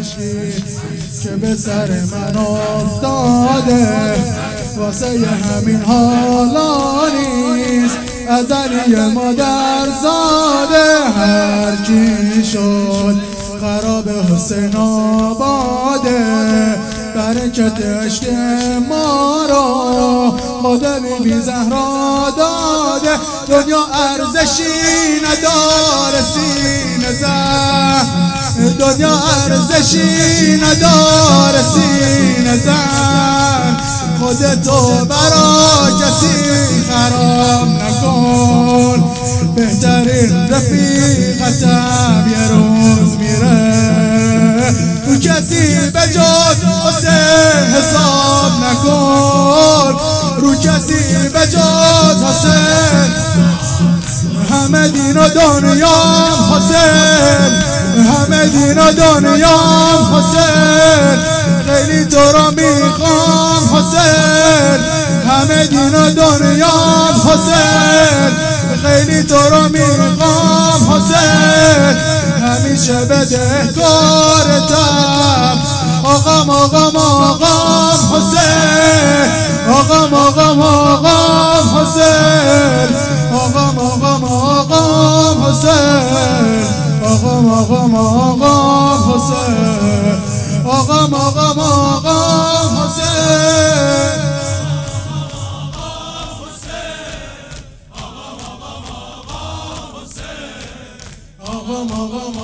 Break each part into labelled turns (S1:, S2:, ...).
S1: اشکی که به سر من افتاده واسه همین حالا نیست. ازلی مادر زاده هرچی شد خراب حسین آباده. برکت عشق ما را خدا بی زهرا داده. دنیا ارزشی نداره سینه زن، دنیا ارزشی نداره سینه زن. خودتو برا کسی خراب نکن، بهترین رفیقتم یه روز میره. تو کسی به جز حسین حساب نکن، رو کسی به جز حسین. همه دین و دنیام حسین، همه دین و دنیام حسین. خیلی تو را میخوام حسین، همه دین و دنیام حسین. خیلی تو را میخوام حسین، همیشه بدهکارتم. آقام آقام آقام حسین، آقام آقام آقام حسین، آقام آقام آقام حسین، آقام آقام آقام حسین، آقام آقام آقام حسین. آقام آقام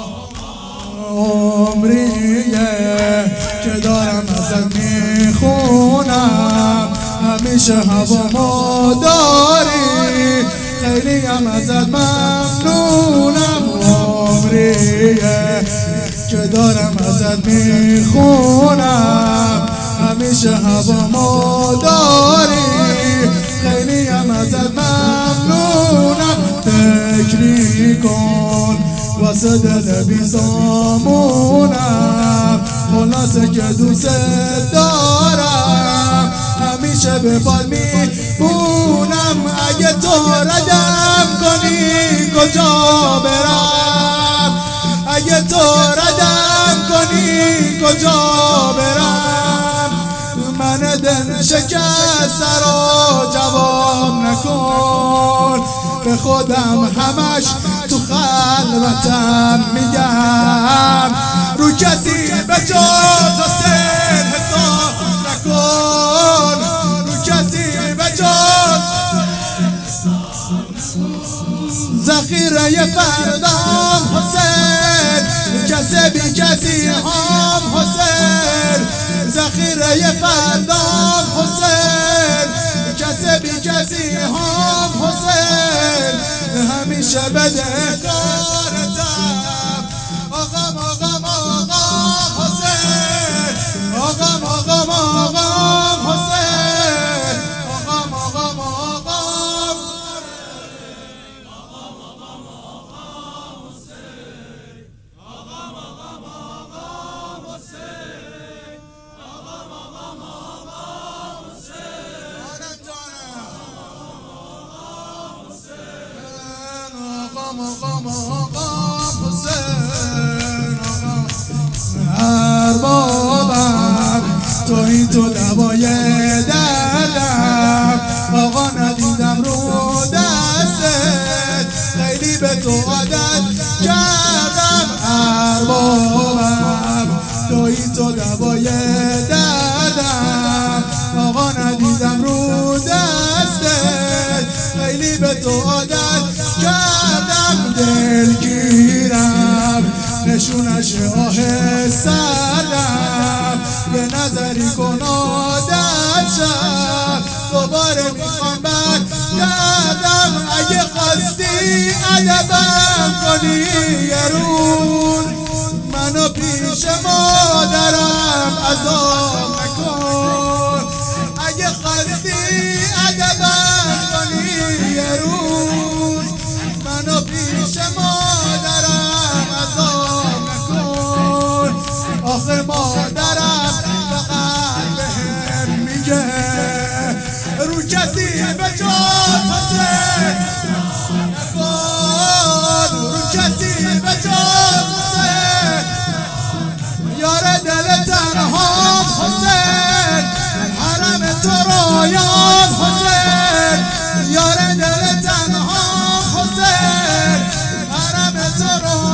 S1: عمریه که دارم ازت میخونم، همیشه هوامو داری، خیلی هم ازت ممنونم. عمریه که دارم ازت میخونم، همیشه هوامو داری، خیلی هم ازت ممنونم. فکری کن واسه دل بیزامونم، خلاصه که دوست دارم، همیشه به پاد میمونم. اگه تو ردم کنی کجا برم، اگه تو ردم کنی کجا برم. من دل شکسته رو جواب نکن، به خودم همش تو خلوتم میگم. رو کسی به جز حسین حساب نکن، رو کسی به جز ذخیره فردام حسین. کسی بی کسی هم حسین، ذخیره فردام حسین. کسی بی کسی هم حسین، همیشه بدهکارتم. آقام آقام آقام حسین، آقام آقام آقام حسین، آقام آقام آقام حسین، آقام آقام آقام حسین، آقام آقام آقام حسین. آدم جانم آقام آقام آقام حسین، اربابم تویی تو دوای دردم. آقا ندیدم رو دستت، خیلی به تو عادت کردم. اربابم تویی تو دوای دردم. آقا ندیدم رو دستت، خیلی به تو عادت کردم. دلگیرم نشونش آه سردم، به نظری کن عادت شم. دوباره میخوام برگردم، اگه خواستی ادبم کنی یه روز. منو پیش مادرم عذاب نکن، اگه خواستی ادبم کنی یه روز. منو پیش مادرم عذاب نکن. آخه مادرم فقط بهم میگه رو کسی به جز حسین نکن، رو کسی به جز حسین. یار تو رو